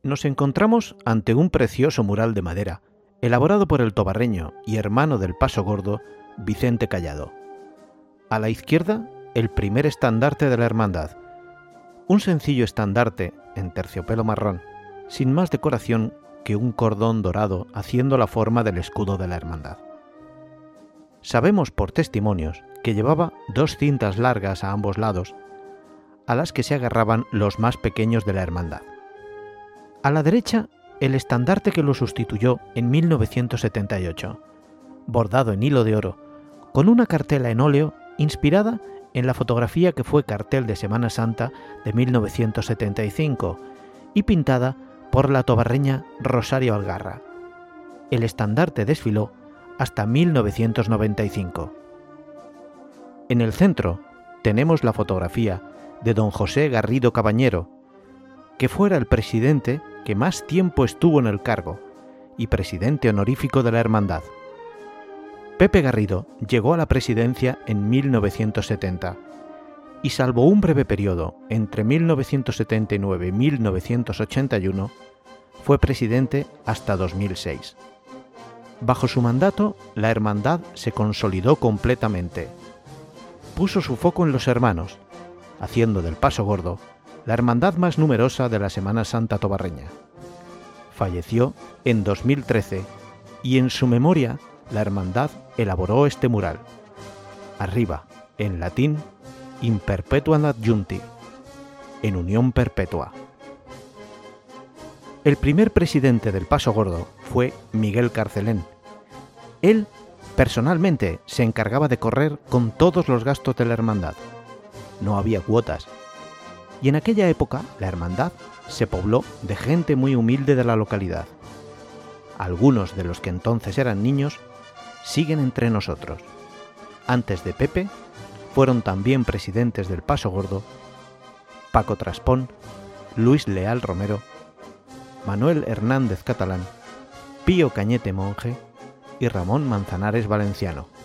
Nos encontramos ante un precioso mural de madera, elaborado por el tobarreño y hermano del Paso Gordo, Vicente Callado. A la izquierda, el primer estandarte de la hermandad, un sencillo estandarte en terciopelo marrón, sin más decoración que un cordón dorado haciendo la forma del escudo de la hermandad. Sabemos por testimonios que llevaba 2 cintas largas a ambos lados, a las que se agarraban los más pequeños de la hermandad. A la derecha, el estandarte que lo sustituyó en 1978, bordado en hilo de oro, con una cartela en óleo inspirada en la fotografía que fue cartel de Semana Santa de 1975 y pintada por la tobarreña Rosario Algarra. El estandarte desfiló hasta 1995. En el centro tenemos la fotografía de don José Garrido Cabañero, que fuera el presidente que más tiempo estuvo en el cargo y presidente honorífico de la hermandad. Pepe Garrido llegó a la presidencia en 1970 y, salvo un breve periodo entre 1979 y 1981, fue presidente hasta 2006. Bajo su mandato, la hermandad se consolidó completamente. Puso su foco en los hermanos, haciendo del Paso Gordo la hermandad más numerosa de la Semana Santa tobarreña. Falleció en 2013 y en su memoria la hermandad elaboró este mural. Arriba, en latín, In perpetuam adjunti, en unión perpetua. El primer presidente del Paso Gordo fue Miguel Carcelén. Él, personalmente, se encargaba de correr con todos los gastos de la hermandad. No había cuotas. Y en aquella época, la hermandad se pobló de gente muy humilde de la localidad. Algunos de los que entonces eran niños siguen entre nosotros. Antes de Pepe, fueron también presidentes del Paso Gordo Paco Traspón, Luis Leal Romero, Manuel Hernández Catalán, Pío Cañete Monje y Ramón Manzanares Valenciano.